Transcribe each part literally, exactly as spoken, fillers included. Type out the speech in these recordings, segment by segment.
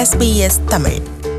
S B S Tamil.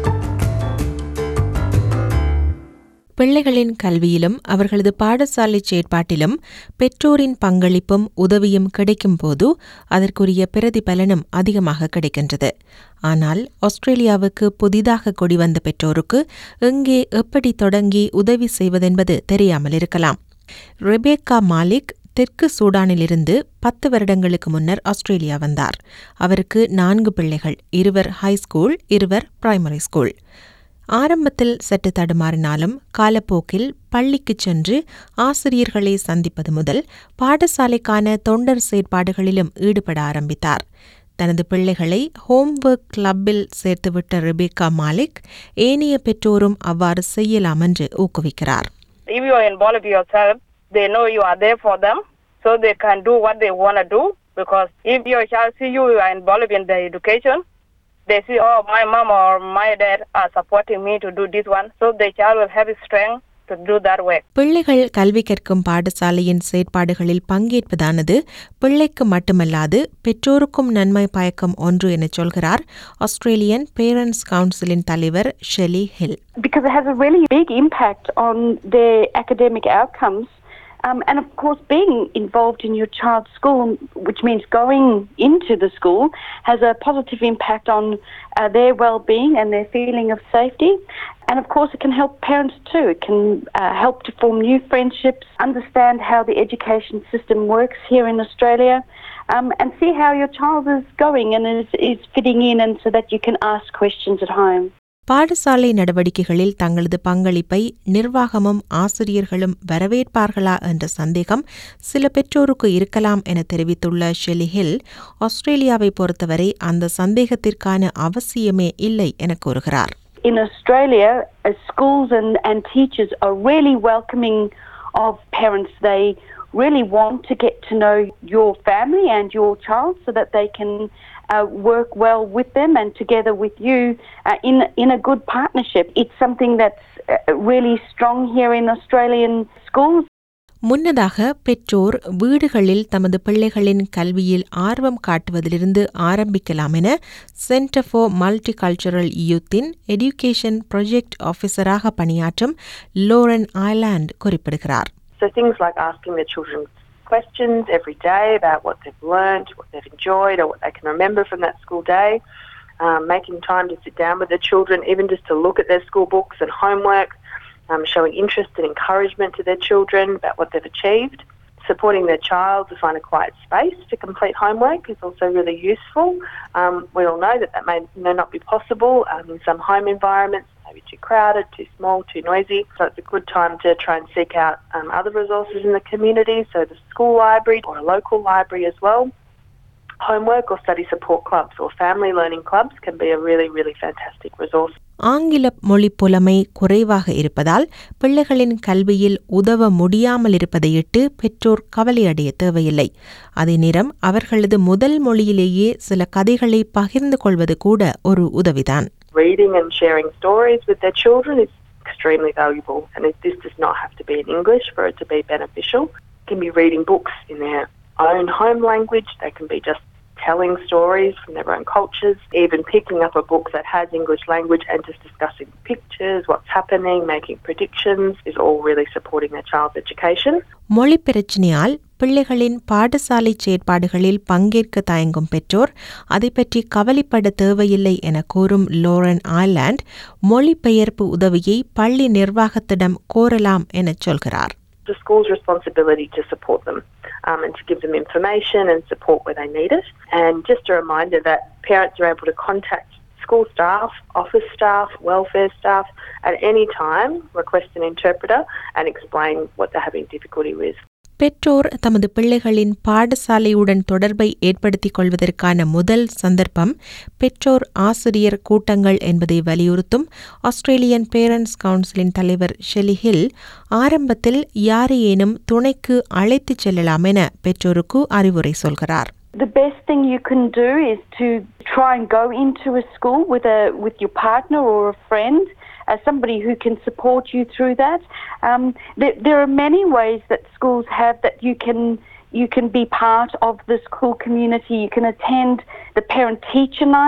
பிள்ளைகளின் கல்வியிலும் அவர்களது பாடசாலை செயற்பாட்டிலும் பெற்றோரின் பங்களிப்பும் உதவியும் கிடைக்கும் போது அதற்குரிய பிரதிபலனும் அதிகமாக கிடைக்கின்றது. ஆனால் ஆஸ்திரேலியாவுக்கு புதிதாக குடிவந்த பெற்றோருக்கு எங்கே எப்படி தொடங்கி உதவி செய்வதென்பது தெரியாமல் இருக்கலாம். ரெபேக்கா மாலிக் தெற்கு சூடானிலிருந்து பத்து வருடங்களுக்கு முன்னர் ஆஸ்திரேலியா வந்தார். அவருக்கு நான்கு பிள்ளைகள், இருவர் ஹைஸ்கூல், இருவர் பிரைமரி ஸ்கூல். ஆரம்பத்தில் சற்று தடுமாறினாலும் காலப்போக்கில் பள்ளிக்கு சென்று ஆசிரியர்களை சந்திப்பது முதல் பாடசாலைக்கான தொண்டர் செயற்பாடுகளிலும் ஈடுபட ஆரம்பித்தார். தனது பிள்ளைகளை ஹோம்வொர்க் கிளப்பில் சேர்த்துவிட்ட ரெபேக்கா மாலிக் ஏனைய பெற்றோரும் அவ்வாறு செய்யலாம் என்று ஊக்குவிக்கிறார். If you involve yourself, they know you are there for them, so they can do what they want to do. Because if your child see you are involved in the education, they see, oh, my mom or my dad are supporting me to do this one, so the child will have strength to do that work. பிள்ளைகள் கல்வி கற்கும் பாடசாலையின் செயற்பாடுகளில் பங்கேற்பதானது பிள்ளைக்கு மட்டுமல்லாது பெற்றோருக்கும் நன்மை பயக்கும் ஒன்று என சொல்கிறார் ஆஸ்திரேலியன் பேரண்ட்ஸ் கவுன்சிலின் தலைவர் Shelley Hill. Because it has a really big impact on their academic outcomes. Um, and of course, being involved in your child's school, which means going into the school, has a positive impact on uh, their well-being and their feeling of safety. And of course, it can help parents too. It can uh, help to form new friendships, understand how the education system works here in Australia, um, and see how your child is going and is, is fitting in, and so that you can ask questions at home. பாடசாலை நடவடிக்கைகளில் தங்களது பங்களிப்பை நிர்வாகமும் ஆசிரியர்களும் வரவேற்பார்களா என்ற சந்தேகம் சில பெற்றோருக்கு இருக்கலாம் என தெரிவித்துள்ள ஷெலி ஹில், ஆஸ்திரேலியாவை பொறுத்தவரை அந்த சந்தேகத்திற்கான அவசியமே இல்லை என கூறுகிறார். In Australia, uh, schools and, and teachers are really welcoming of parents. They really want to get to know your family and your child so that they can uh, work well with them and together with you uh, in in a good partnership. It's something that's uh, really strong here in Australian schools. முன்னதாக பெற்றோர் வீடுகளில் தமது பிள்ளைகளின் கல்வியில் ஆர்வம் காட்டுவதிலிருந்து ஆரம்பிக்கலாம் என சென்டர் ஃபார் மல்டிகல்ச்சரல் யூத்தின் எடியூகேஷன் ப்ராஜெக்ட் ஆஃபீஸராக பணியாற்றும் லோரன் ஐலாண்ட் குறிப்பிடுகிறார். So things like asking their children questions every day about what they've learned, what they've enjoyed, or what they can remember from that school day, um, making time to sit down with their children, even just to look at their school books and homework, um, showing interest and encouragement to their children about what they've achieved, supporting their child to find a quiet space to complete homework is also really useful. Um, we all know that that may, may not be possible um, in some home environments. Maybe too crowded, too small, too noisy. So it's a good time to try and seek out um, other resources in the community, so the school library or a local library as well. Homework or study support clubs or family learning clubs can be a really, really fantastic resource. ஆங்கில மொழி புலமை குறைவாக இருப்பதால் பிள்ளைகளின் கல்வியில் உதவ முடியாமல் இருப்பதையிட்டு பெற்றோர் கவலையடைய தேவையில்லை. அதே நேரம் அவர்களது முதல் மொழியிலேயே சில கதைகளை பகிர்ந்து கொள்வது கூட ஒரு உதவிதான். Reading and sharing stories with their children is extremely valuable, and this does not have to be in English for it to be beneficial. They can be reading books in their own home language. They can be just telling stories from their own cultures, even picking up a book that has English language and just discussing pictures, what's happening, making predictions is all really supporting their child's education. மொழி பிரச்சினையால் பிள்ளைகளின் பாடசாலை செயற்பாடுகளில் பங்கேற்க தயங்கும் பெற்றோர் அதை பற்றி கவலைப்பட தேவையில்லை என கூறும் லோரன் ஐலாண்ட், மொழிபெயர்ப்பு உதவியை பள்ளி நிர்வாகத்திடம் கோரலாம் என சொல்கிறார். The school's responsibility to support them um, and to give them information and support where they need it. And just a reminder that parents are able to contact school staff, office staff, welfare staff at any time, request an interpreter and explain what they're having difficulty with. பெற்றோர் தமது பிள்ளைகளின் பாடசாலையுடன் தொடர்பை ஏற்படுத்திக் கொள்வதற்கான முதல் சந்தர்ப்பம் பெற்றோர் ஆசிரியர் கூட்டங்கள் என்பதை வலியுறுத்தும் ஆஸ்திரேலியன் பேரண்ட்ஸ் கவுன்சிலின் தலைவர் ஷெலி ஹில், ஆரம்பத்தில் யாரையேனும் துணைக்கு அழைத்துச் செல்லலாம் என பெற்றோருக்கு அறிவுரை சொல்கிறார். The best thing you can do is to try and go into a school with a with your partner or a friend, as somebody who can support you through that. Um, there, there are many ways that schools have that you can you can be part of the school community. You can attend the parent-teacher nights.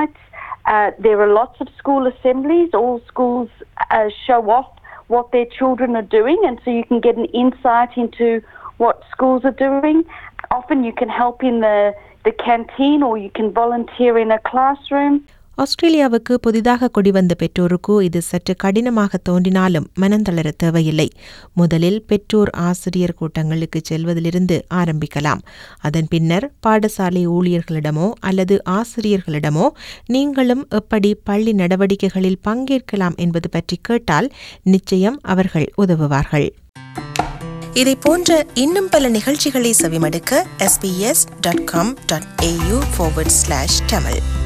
Uh, there are lots of school assemblies. All schools uh, show off what their children are doing, and so you can get an insight into what schools are doing. Often you can help in the, the canteen, or you can volunteer in a classroom. ஆஸ்திரேலியாவுக்கு புதிதாக குடிவந்த பெற்றோருக்கு இது சற்று கடினமாக தோன்றினாலும் மனந்தளர தேவையில்லை. முதலில் பெற்றோர் ஆசிரியர் கூட்டங்களுக்கு செல்வதிலிருந்து ஆரம்பிக்கலாம். அதன் பின்னர் பாடசாலை ஊழியர்களிடமோ அல்லது ஆசிரியர்களிடமோ நீங்களும் எப்படி பள்ளி நடவடிக்கைகளில் பங்கேற்கலாம் என்பது பற்றி கேட்டால் நிச்சயம் அவர்கள் உதவுவார்கள். இதை போன்ற இன்னும் பல நிகழ்ச்சிகளை செவிமடுக்க S B S dot com dot A U forward slash Tamil